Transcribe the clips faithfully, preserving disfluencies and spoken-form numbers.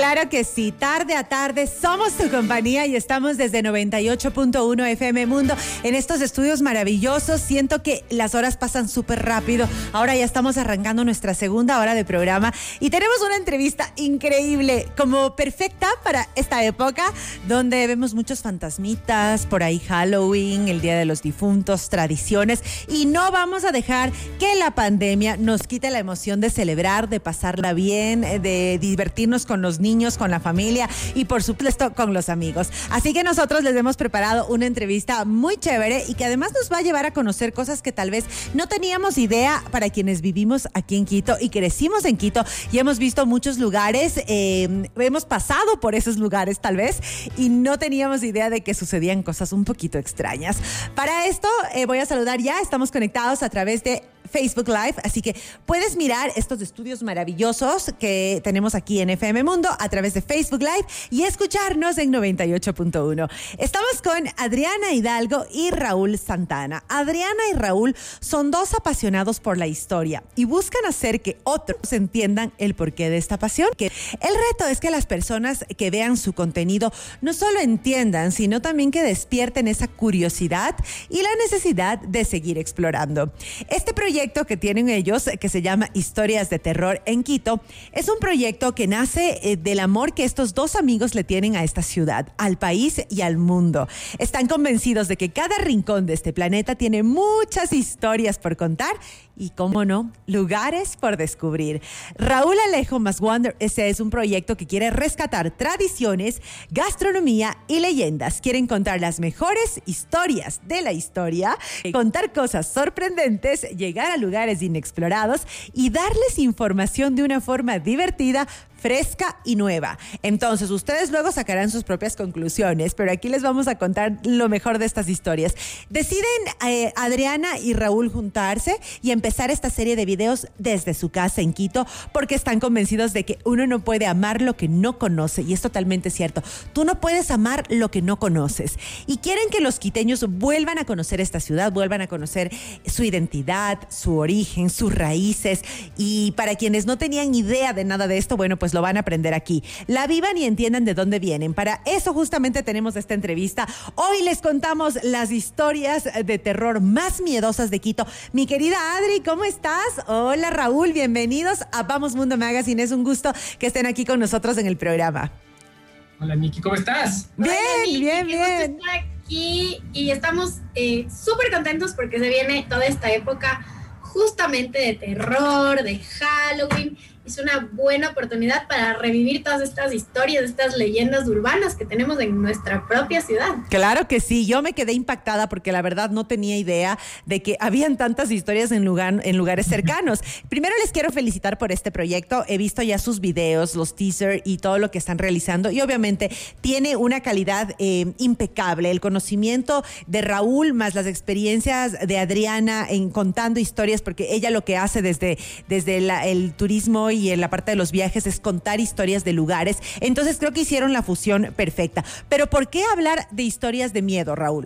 Claro que sí, tarde a tarde somos tu compañía y estamos desde noventa y ocho punto uno F M Mundo en estos estudios maravillosos. Siento que las horas pasan súper rápido. Ahora ya estamos arrancando nuestra segunda hora de programa y tenemos una entrevista increíble, como perfecta para esta época, donde vemos muchos fantasmitas, por ahí Halloween, el Día de los Difuntos, tradiciones, y no vamos a dejar que la pandemia nos quite la emoción de celebrar, de pasarla bien, de divertirnos con los niños, con la familia y por supuesto con los amigos. Así que nosotros les hemos preparado una entrevista muy chévere y que además nos va a llevar a conocer cosas que tal vez no teníamos idea para quienes vivimos aquí en Quito y crecimos en Quito y hemos visto muchos lugares, eh, hemos pasado por esos lugares tal vez y no teníamos idea de que sucedían cosas un poquito extrañas. Para esto eh, voy a saludar ya, estamos conectados a través de Facebook Live, así que puedes mirar estos estudios maravillosos que tenemos aquí en F M Mundo a través de Facebook Live y escucharnos en noventa y ocho punto uno. Estamos con Adriana Hidalgo y Raúl Santana. Adriana y Raúl son dos apasionados por la historia y buscan hacer que otros entiendan el porqué de esta pasión. El reto es que las personas que vean su contenido no solo entiendan, sino también que despierten esa curiosidad y la necesidad de seguir explorando. Este proyecto que tienen ellos, que se llama Historias de Terror en Quito, es un proyecto que nace eh, del amor que estos dos amigos le tienen a esta ciudad, al país y al mundo. Están convencidos de que cada rincón de este planeta tiene muchas historias por contar y, cómo no, lugares por descubrir. Raúl Alejo más Wonder, ese es un proyecto que quiere rescatar tradiciones, gastronomía y leyendas. Quieren contar las mejores historias de la historia, contar cosas sorprendentes, llegar a lugares inexplorados y darles información de una forma divertida, fresca y nueva. Entonces, ustedes luego sacarán sus propias conclusiones, pero aquí les vamos a contar lo mejor de estas historias. Deciden eh, Adriana y Raúl juntarse y empezar esta serie de videos desde su casa en Quito, porque están convencidos de que uno no puede amar lo que no conoce, y es totalmente cierto. Tú no puedes amar lo que no conoces. Y quieren que los quiteños vuelvan a conocer esta ciudad, vuelvan a conocer su identidad, su origen, sus raíces. Y para quienes no tenían idea de nada de esto, bueno, pues lo van a aprender aquí. La vivan y entiendan de dónde vienen. Para eso justamente tenemos esta entrevista. Hoy les contamos las historias de terror más miedosas de Quito. Mi querida Adri, ¿cómo estás? Hola Raúl, bienvenidos a Vamos Mundo Magazine. Es un gusto que estén aquí con nosotros en el programa. Hola Miki, ¿cómo estás? Bien, Hola, Miki, bien, qué bien. gusto estar aquí y estamos eh, súper contentos porque se viene toda esta época justamente de terror, de Halloween. Es una buena oportunidad para revivir todas estas historias, estas leyendas urbanas que tenemos en nuestra propia ciudad. Claro que sí, yo me quedé impactada porque la verdad no tenía idea de que habían tantas historias en, lugar, en lugares cercanos. Primero les quiero felicitar por este proyecto. He visto ya sus videos, los teasers y todo lo que están realizando y obviamente tiene una calidad eh, impecable. El conocimiento de Raúl más las experiencias de Adriana en contando historias, porque ella lo que hace desde, desde la, el turismo y en la parte de los viajes es contar historias de lugares. Entonces creo que hicieron la fusión perfecta. Pero ¿por qué hablar de historias de miedo, Raúl?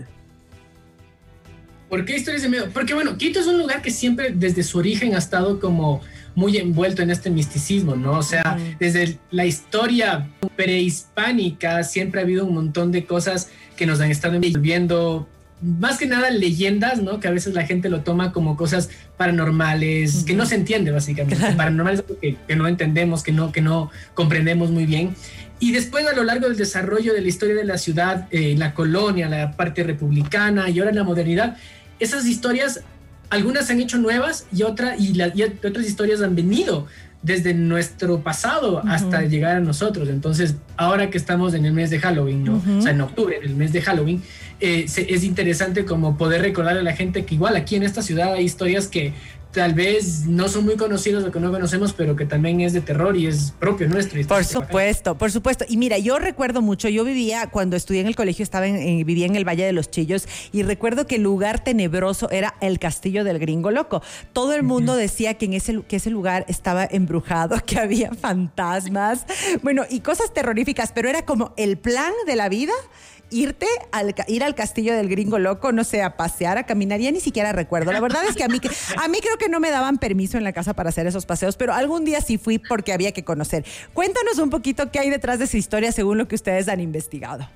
¿Por qué historias de miedo? Porque bueno, Quito es un lugar que siempre desde su origen ha estado como muy envuelto en este misticismo, ¿no? O sea, uh-huh. desde la historia prehispánica siempre ha habido un montón de cosas que nos han estado envolviendo. Más que nada leyendas, ¿no? Que a veces la gente lo toma como cosas paranormales, uh-huh. que no se entiende básicamente. Claro. Paranormales que, que no entendemos, que no, que no comprendemos muy bien. Y después a lo largo del desarrollo de la historia de la ciudad, eh, la colonia, la parte republicana y ahora en la modernidad, esas historias, algunas se han hecho nuevas y, otra, y, la, y otras historias han venido desde nuestro pasado uh-huh. hasta llegar a nosotros. Entonces, ahora que estamos en el mes de Halloween, ¿no? Uh-huh. O sea, en octubre, en el mes de Halloween, eh, se, es interesante como poder recordarle a la gente que igual aquí en esta ciudad hay historias que tal vez no son muy conocidos o que no conocemos, pero que también es de terror y es propio nuestro. Por supuesto, por supuesto. Y mira, yo recuerdo mucho, yo vivía, cuando estudié en el colegio, estaba en, en, vivía en el Valle de los Chillos y recuerdo que el lugar tenebroso era el Castillo del Gringo Loco. Todo el mundo uh-huh. decía que, en ese, que ese lugar estaba embrujado, que había fantasmas, bueno, y cosas terroríficas, pero era como el plan de la vida irte al ir al castillo del Gringo Loco, no sé, a pasear, a caminar, ya ni siquiera recuerdo. La verdad es que a mí, a mí creo que no me daban permiso en la casa para hacer esos paseos, pero algún día sí fui porque había que conocer. Cuéntanos un poquito qué hay detrás de esa historia según lo que ustedes han investigado.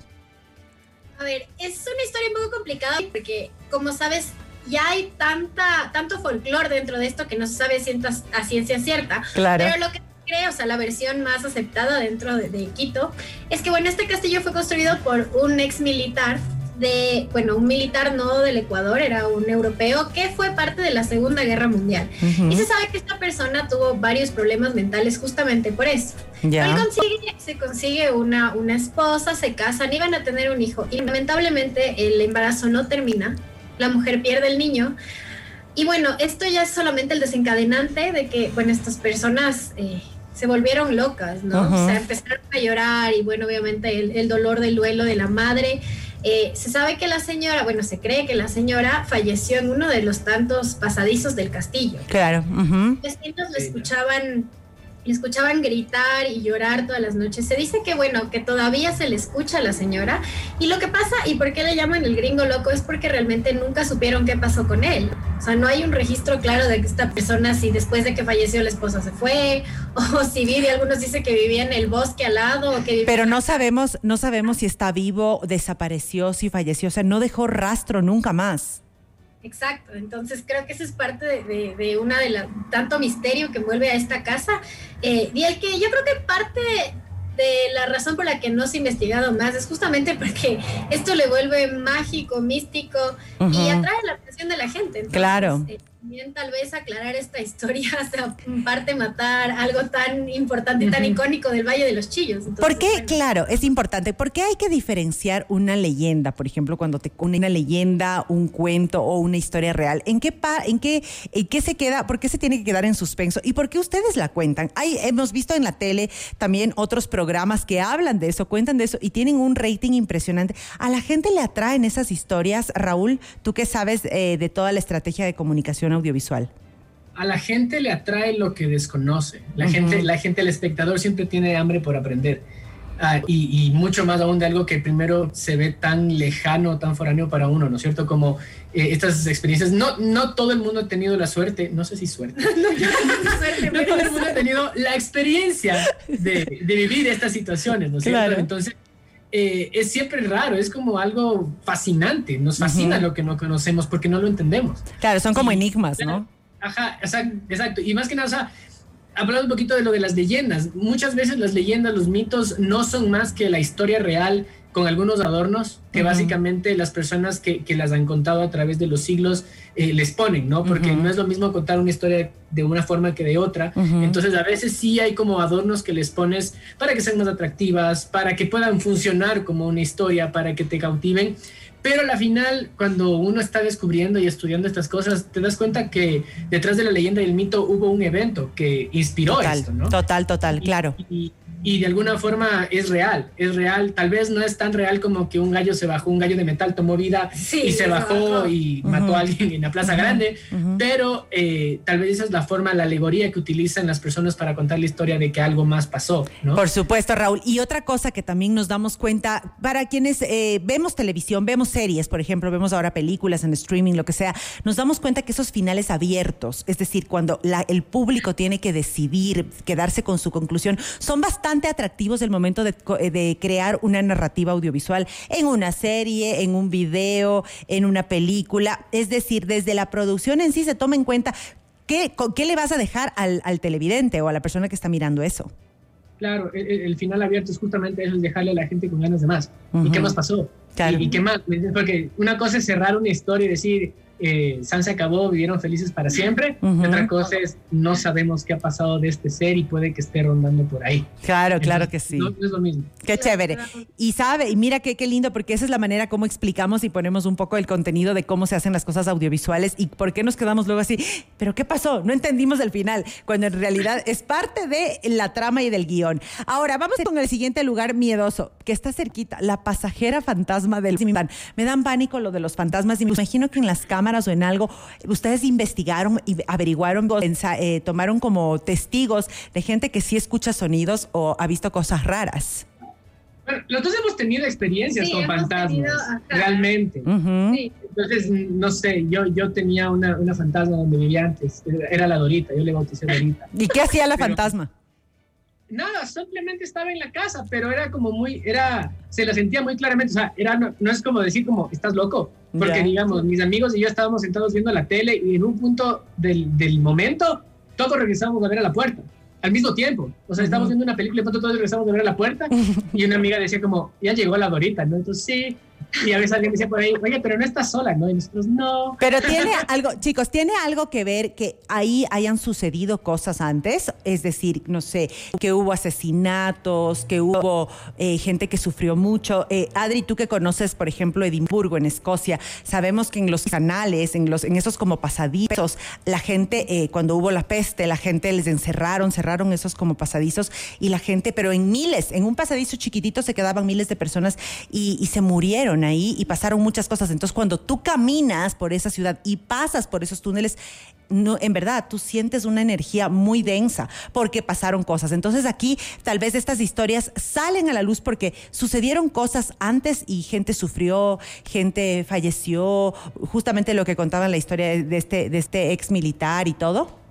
A ver, es una historia un poco complicada porque, como sabes, ya hay tanta, tanto folclore dentro de esto que no se sabe cientas, a ciencia cierta. Claro. Pero lo que creo, o sea, la versión más aceptada dentro de, de Quito, es que, bueno, este castillo fue construido por un ex militar de, bueno, un militar no del Ecuador, era un europeo que fue parte de la Segunda Guerra Mundial. Uh-huh. Y se sabe que esta persona tuvo varios problemas mentales justamente por eso. Yeah. Él consigue, se consigue una, una esposa, se casan, iban a tener un hijo y lamentablemente el embarazo no termina, la mujer pierde el niño. Y bueno, esto ya es solamente el desencadenante de que, bueno, estas personas eh, se volvieron locas, ¿no? Uh-huh. O sea, empezaron a llorar y, bueno, obviamente el, el dolor del duelo de la madre. Eh, se sabe que la señora, bueno, se cree que la señora falleció en uno de los tantos pasadizos del castillo. Claro. Uh-huh. Los vecinos le escuchaban... Le escuchaban gritar y llorar todas las noches. Se dice que, bueno, que todavía se le escucha a la señora. Y lo que pasa, y por qué le llaman el Gringo Loco, es porque realmente nunca supieron qué pasó con él. O sea, no hay un registro claro de que esta persona, si después de que falleció la esposa se fue, o si vive, algunos dicen que vivía en el bosque al lado. O que vivía... Pero no sabemos, no sabemos si está vivo, desapareció, si falleció. O sea, no dejó rastro nunca más. Exacto, entonces creo que eso es parte de, de, de una de la tanto misterio que envuelve a esta casa, eh, y el que yo creo que parte de la razón por la que no se ha investigado más es justamente porque esto le vuelve mágico, místico, uh-huh, y atrae la atención de la gente. Entonces, claro. Eh, también tal vez aclarar esta historia, o sea, en parte matar algo tan importante y tan uh-huh, icónico del Valle de los Chillos. Entonces, ¿por qué? Bueno. Claro, es importante. ¿Por qué hay que diferenciar una leyenda, por ejemplo, cuando te una leyenda, un cuento o una historia real? ¿En qué pa, en qué, en qué se queda? ¿Por qué se tiene que quedar en suspenso? ¿Y por qué ustedes la cuentan? Hay, hemos visto en la tele también otros programas que hablan de eso, cuentan de eso y tienen un rating impresionante. ¿A la gente le atraen esas historias? Raúl, ¿tú qué sabes eh, de toda la estrategia de comunicación audiovisual? A la gente le atrae lo que desconoce. La, uh-huh, gente, la gente, el espectador siempre tiene hambre por aprender. Uh, y, y mucho más aún de algo que primero se ve tan lejano, tan foráneo para uno, ¿no es cierto? Como eh, estas experiencias. No, no todo el mundo ha tenido la suerte, no sé si suerte. no, suerte, no todo el mundo ha tenido la experiencia de, de vivir estas situaciones, ¿no es cierto? Claro. Entonces, Eh, es siempre raro, es como algo fascinante, nos fascina uh-huh, lo que no conocemos porque no lo entendemos. Claro, son como sí, enigmas, claro, ¿no? Ajá, exacto, y más que nada, o sea, hablando un poquito de lo de las leyendas, muchas veces las leyendas, los mitos no son más que la historia real con algunos adornos que uh-huh, básicamente las personas que, que las han contado a través de los siglos eh, les ponen, ¿no? Porque uh-huh, no es lo mismo contar una historia de una forma que de otra. Uh-huh. Entonces a veces sí hay como adornos que les pones para que sean más atractivas, para que puedan funcionar como una historia, para que te cautiven. Pero al final, cuando uno está descubriendo y estudiando estas cosas, te das cuenta que detrás de la leyenda y el mito hubo un evento que inspiró total, esto, ¿no? Total, total, y, claro. Y, y de alguna forma es real, es real. Tal vez no es tan real como que un gallo se bajó, un gallo de metal tomó vida sí, y se bajó, bajó y uh-huh, mató a alguien en la Plaza uh-huh, Grande, uh-huh, pero eh, tal vez esa es la forma, la alegoría que utilizan las personas para contar la historia de que algo más pasó, ¿no? Por supuesto, Raúl. Y otra cosa que también nos damos cuenta, para quienes eh, vemos televisión, vemos series, por ejemplo, vemos ahora películas en streaming, lo que sea, nos damos cuenta que esos finales abiertos, es decir, cuando la, el público tiene que decidir, quedarse con su conclusión, son bastante atractivos el momento de, de crear una narrativa audiovisual en una serie, en un video, en una película. Es decir, desde la producción en sí se toma en cuenta qué, qué le vas a dejar al, al televidente o a la persona que está mirando eso. Claro, el, el final abierto es justamente eso, es dejarle a la gente con ganas de más. Uh-huh. ¿Y qué más pasó? Claro. ¿Y, ¿Y qué más? Porque una cosa es cerrar una historia y decir, eh, San se acabó, vivieron felices para siempre. Uh-huh. Y otra cosa es, no sabemos qué ha pasado de este ser y puede que esté rondando por ahí. Claro, Entonces, claro que sí. No, no es lo mismo. Qué chévere. Y sabe, y mira qué, qué lindo, porque esa es la manera como explicamos y ponemos un poco el contenido de cómo se hacen las cosas audiovisuales y por qué nos quedamos luego así, ¿pero qué pasó? No entendimos el final, cuando en realidad es parte de la trama y del guión. Ahora, vamos con el siguiente lugar miedoso, que está cerquita, la pasajera fantasma del... Me dan pánico lo de los fantasmas y me imagino que en las cámaras o en algo, ustedes investigaron y averiguaron, eh, tomaron como testigos de gente que sí escucha sonidos o ha visto cosas raras. Bueno, los dos hemos tenido experiencias Sí, con hemos fantasmas, tenido, ajá. realmente. Ujú. Sí. Entonces, no sé, yo, yo tenía una, una fantasma donde vivía antes, era la Dorita, yo le bauticé Dorita. ¿Y qué hacía la Pero- fantasma? Nada, simplemente estaba en la casa, pero era como muy, era, se la sentía muy claramente, o sea, era, no, no es como decir como, estás loco, porque Ya. digamos, mis amigos y yo estábamos sentados viendo la tele y en un punto del, del momento, todos regresamos a ver a la puerta, al mismo tiempo, o sea, estábamos viendo una película y de pronto todos regresamos a ver a la puerta y una amiga decía como, ya llegó la Dorita, ¿no? Entonces sí, y a veces alguien decía por ahí, oye, pero no estás sola, ¿no? Y nosotros, no. Pero tiene algo, chicos, ¿tiene algo que ver que ahí hayan sucedido cosas antes? Es decir, no sé, que hubo asesinatos, que hubo eh, gente que sufrió mucho. Eh, Adri, tú que conoces, por ejemplo, Edimburgo, en Escocia, sabemos que en los canales, en los, en esos como pasadizos, la gente, eh, cuando hubo la peste, la gente les encerraron, cerraron esos como pasadizos y la gente, pero en miles, en un pasadizo chiquitito se quedaban miles de personas y, y se murieron ahí y pasaron muchas cosas. Entonces, cuando tú caminas por esa ciudad y pasas por esos túneles, no, en verdad, tú sientes una energía muy densa porque pasaron cosas. Entonces, aquí tal vez estas historias salen a la luz porque sucedieron cosas antes y gente sufrió, gente falleció, justamente lo que contaban la historia de este, de este ex militar y todo.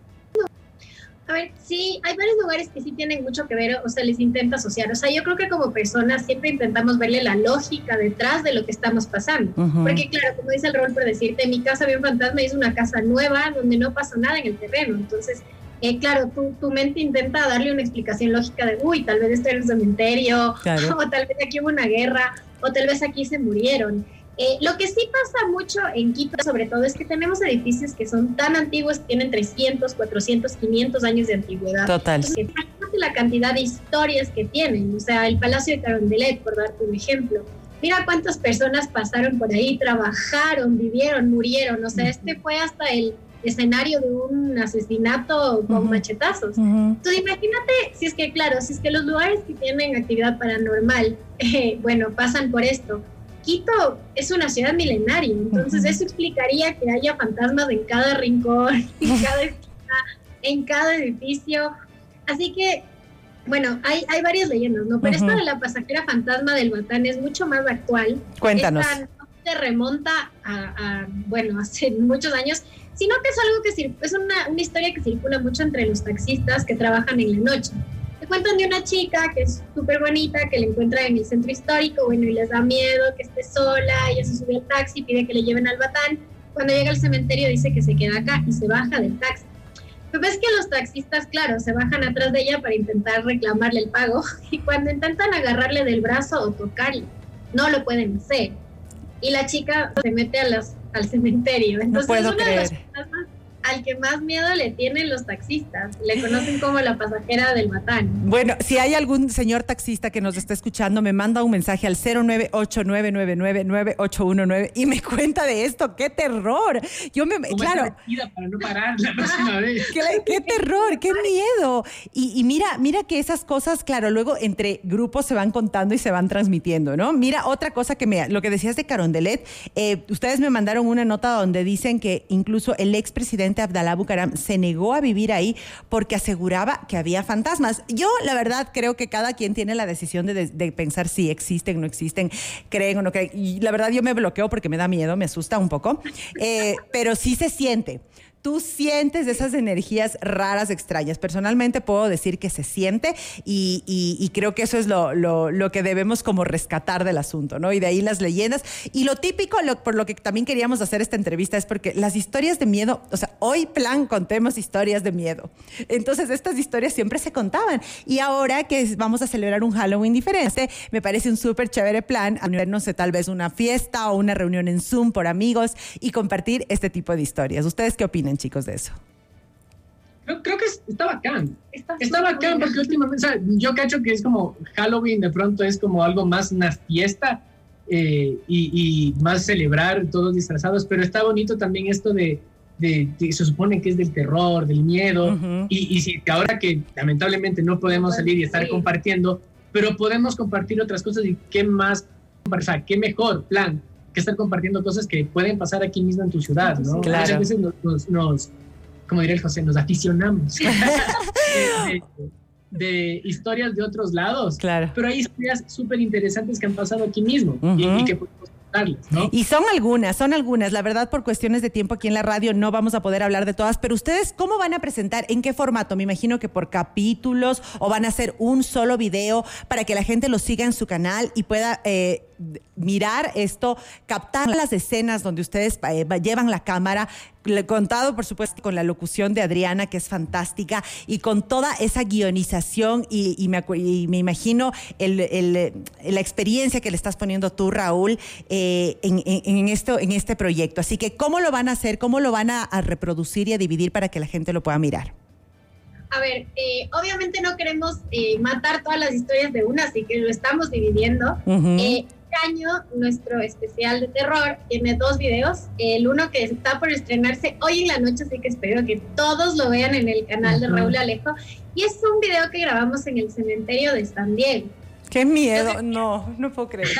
A ver, sí, hay varios lugares que sí tienen mucho que ver, o sea, les intenta asociar. O sea, yo creo que como personas siempre intentamos verle la lógica detrás de lo que estamos pasando. Ujú. Porque claro, como dice el rol por decirte, en mi casa había un fantasma y es una casa nueva donde no pasó nada en el terreno. Entonces, eh, claro, tu, tu mente intenta darle una explicación lógica de, uy, tal vez esto era un cementerio, Claro. o tal vez aquí hubo una guerra, o tal vez aquí se murieron. Eh, lo que sí pasa mucho en Quito, sobre todo, es que tenemos edificios que son tan antiguos, tienen trescientos, cuatrocientos, quinientos años de antigüedad. Total. Entonces, imagínate la cantidad de historias que tienen. O sea, el Palacio de Carondelet, por darte un ejemplo. Mira cuántas personas pasaron por ahí, trabajaron, vivieron, murieron. O sea, este fue hasta el escenario de un asesinato con Ujú. machetazos. Ujú. Entonces, imagínate, si es que, claro, si es que los lugares que tienen actividad paranormal, eh, bueno, pasan por esto. Quito es una ciudad milenaria, entonces Ujú. eso explicaría que haya fantasmas en cada rincón, en cada esquina, en cada edificio. Así que, bueno, hay, hay varias leyendas, ¿no? Pero Ujú. esta de la pasajera fantasma del Batán es mucho más actual. Cuéntanos. Esta no se remonta a, a, bueno, hace muchos años, sino que es algo que cir- es una, una historia que circula mucho entre los taxistas que trabajan en la noche. Te cuentan de una chica que es súper bonita, que la encuentra en el centro histórico, bueno, y les da miedo que esté sola, ella se sube al taxi, pide que le lleven al Batán. Cuando llega al cementerio dice que se queda acá y se baja del taxi. Pero ves que los taxistas, claro, se bajan atrás de ella para intentar reclamarle el pago y cuando intentan agarrarle del brazo o tocarle, no lo pueden hacer. Y la chica se mete a las, al cementerio. Entonces puedo es una de las creer. fantasmas al que más miedo le tienen los taxistas. Le conocen como la pasajera del Batán. Bueno, si hay algún señor taxista que nos está escuchando, me manda un mensaje al cero nueve ocho nueve nueve nueve nueve ocho uno nueve y me cuenta de esto. ¡Qué terror! Yo me, Como claro, esta metida para no parar la próxima vez. qué, qué terror, qué miedo. Y, y mira, mira que esas cosas, claro, luego entre grupos se van contando y se van transmitiendo, ¿no? Mira, otra cosa que me, lo que decías de Carondelet, eh, ustedes me mandaron una nota donde dicen que incluso el expresidente Abdalá Bucaram se negó a vivir ahí porque aseguraba que había fantasmas. Yo, la verdad, creo que cada quien tiene la decisión de, de, de pensar si existen, no existen, creen o no creen. Y la verdad, yo me bloqueo porque me da miedo, me asusta un poco. Eh, pero sí se siente. Tú sientes esas energías raras, extrañas. Personalmente puedo decir que se siente y, y, y creo que eso es lo, lo, lo que debemos como rescatar del asunto, ¿no? Y de ahí las leyendas. Y lo típico, lo, por lo que también queríamos hacer esta entrevista es porque las historias de miedo, o sea, hoy plan contemos historias de miedo. Entonces estas historias siempre se contaban. Y ahora que vamos a celebrar un Halloween diferente, me parece un súper chévere plan, a no sé, tal vez una fiesta o una reunión en Zoom por amigos y compartir este tipo de historias. ¿Ustedes qué opinan, chicos, de eso? Creo, creo que es- está bacán. Está Está súper bacán bueno. porque últimamente, o sea, yo cacho que es como Halloween, de pronto es como algo más una fiesta eh, y, y más celebrar todos disfrazados, pero está bonito también esto de, de, de- se supone que es del terror, del miedo, Ujú. y, y si ahora que lamentablemente no podemos salir y estar Sí. compartiendo, pero podemos compartir otras cosas y qué más, o sea, qué mejor plan que estar compartiendo cosas que pueden pasar aquí mismo en tu ciudad, ¿no? Claro. Muchas veces nos, nos, nos como diría el José, nos aficionamos. de, de- de historias de otros lados. Claro. Pero hay historias súper interesantes que han pasado aquí mismo uh-huh. y, y que podemos contarles, ¿no? Y son algunas, son algunas. La verdad, por cuestiones de tiempo aquí en la radio no vamos a poder hablar de todas, pero ustedes, ¿cómo van a presentar? ¿En qué formato? Me imagino que por capítulos o van a hacer un solo video para que la gente lo siga en su canal y pueda eh, mirar esto, captar las escenas donde ustedes eh, llevan la cámara, contado por supuesto con la locución de Adriana, que es fantástica, y con toda esa guionización y, y, me, y me imagino el, el, la experiencia que le estás poniendo tú, Raúl, eh, en, en, en, esto, en este proyecto. Así que, ¿cómo lo van a hacer? ¿Cómo lo van a, a reproducir y a dividir para que la gente lo pueda mirar? A ver, eh, obviamente no queremos eh, matar todas las historias de una, así que lo estamos dividiendo. Uh-huh. Eh, este año nuestro especial de terror tiene dos videos, el uno que está por estrenarse hoy en la noche, así que espero que todos lo vean en el canal uh-huh. de Raúl Alejo, y es un video que grabamos en el cementerio de San Diego. ¡Qué miedo! No, no puedo creer.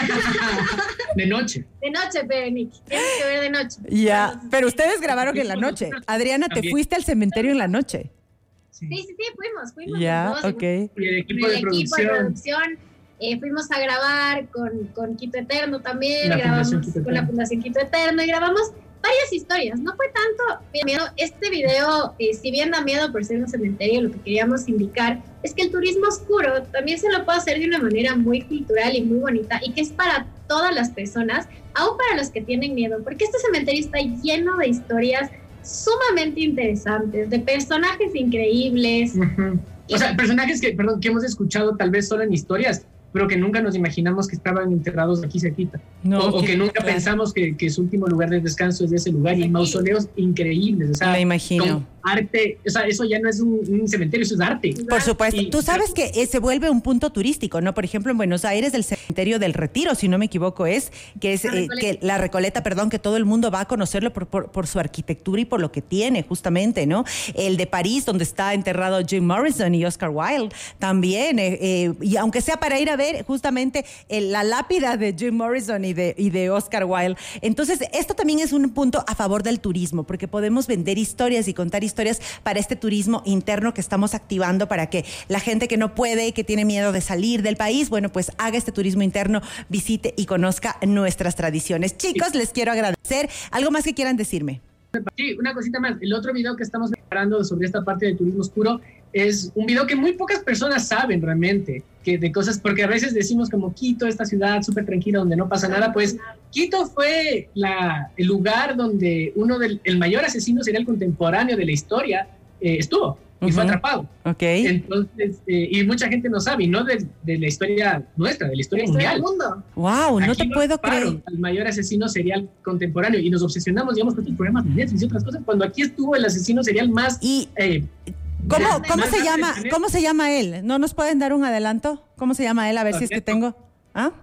De noche. De noche, Berenice. Tienes que ver de noche. Ya, bueno, pero ustedes grabaron en la noche. Adriana, te También. fuiste al cementerio en la noche. Sí, sí, sí, fuimos, fuimos. Ya, yeah, ok. Y el equipo de el producción. Equipo de producción eh, fuimos a grabar con, con Quito Eterno también, la grabamos con la Fundación Quito Eterno y grabamos varias historias. No fue tanto miedo. Este video, eh, si bien da miedo por ser un cementerio, lo que queríamos indicar es que el turismo oscuro también se lo puede hacer de una manera muy cultural y muy bonita y que es para todas las personas, aún para los que tienen miedo, porque este cementerio está lleno de historias sumamente interesantes, de personajes increíbles. Uh-huh. O sea, personajes que, perdón, que hemos escuchado tal vez solo en historias, pero que nunca nos imaginamos que estaban enterrados aquí cerquita. No, o, o que nunca claro. pensamos que, que su último lugar de descanso es de ese lugar. Y mausoleos increíbles. O sea, me imagino. Arte, o sea, eso ya no es un, un cementerio, eso es arte. Por supuesto. Y, Tú sabes que eh, se vuelve un punto turístico, ¿no? Por ejemplo, en Buenos Aires, el cementerio del Retiro, si no me equivoco, es que es la eh, que la Recoleta, perdón, que todo el mundo va a conocerlo por, por, por su arquitectura y por lo que tiene, justamente, ¿no? El de París, donde está enterrado Jim Morrison y Oscar Wilde, también. Eh, eh, y aunque sea para ir a ver justamente eh, la lápida de Jim Morrison y de, y de Oscar Wilde. Entonces, esto también es un punto a favor del turismo, porque podemos vender historias y contar historias historias para este turismo interno que estamos activando para que la gente que no puede, que tiene miedo de salir del país, bueno, pues haga este turismo interno, visite y conozca nuestras tradiciones. Chicos, sí. les quiero agradecer. ¿Algo más que quieran decirme? Sí, una cosita más. El otro video que estamos preparando sobre esta parte del turismo oscuro es un video que muy pocas personas saben realmente, que de cosas, porque a veces decimos como Quito, esta ciudad súper tranquila donde no pasa nada, pues Quito fue la, el lugar donde uno del el mayor asesino serial contemporáneo de la historia eh, estuvo y uh-huh. fue atrapado. Okay. Entonces, eh, y mucha gente no sabe, y no de, de la historia nuestra, de la historia la mundial. Del mundo. Wow, no Aquí te puedo creer. El mayor asesino serial contemporáneo y nos obsesionamos, digamos, con estos programas de Netflix y otras cosas, cuando aquí estuvo el asesino serial más... Y... Eh, ¿Cómo, ¿cómo se llama? ¿Cómo se llama él? ¿No nos pueden dar un adelanto? ¿Cómo se llama él? A ver si es que tengo. ¿Ah?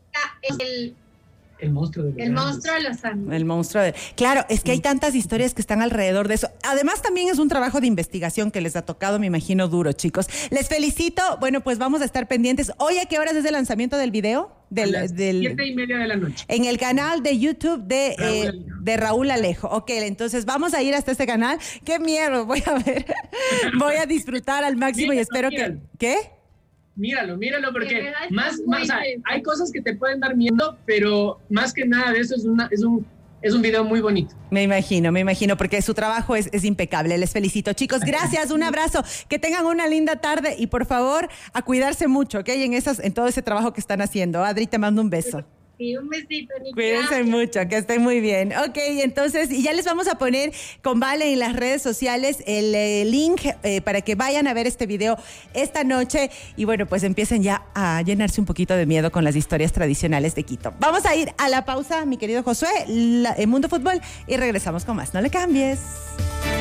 El, el monstruo de los El monstruo de los Andes. El monstruo de... Claro, es que hay tantas historias que están alrededor de eso. Además, también es un trabajo de investigación que les ha tocado, me imagino, duro, chicos. Les felicito. Bueno, pues vamos a estar pendientes. ¿Hoy a qué horas es el lanzamiento del video? Del, a las del, siete y media de la noche. En el canal de YouTube de Raúl, eh, de Raúl Alejo. Ok, entonces vamos a ir hasta este canal. ¡Qué miedo! Voy a ver. Voy a disfrutar al máximo míralo, y espero míralo. que... ¿Qué? Míralo, míralo, porque más, más o sea, hay cosas que te pueden dar miedo, pero más que nada de eso es, una, es un... Es un video muy bonito. Me imagino, me imagino, porque su trabajo es, es impecable. Les felicito. Chicos, gracias, un abrazo. Que tengan una linda tarde y, por favor, a cuidarse mucho, ¿ok? En, esas, en todo ese trabajo que están haciendo. Adri, te mando un beso. Sí, un besito, Nicky. Cuídense mucho, que estén muy bien. Ok, entonces, y ya les vamos a poner con Vale en las redes sociales el eh, link eh, para que vayan a ver este video esta noche y bueno, pues empiecen ya a llenarse un poquito de miedo con las historias tradicionales de Quito. Vamos a ir a la pausa, mi querido Josué, la, el Mundo Fútbol, y regresamos con más. No le cambies.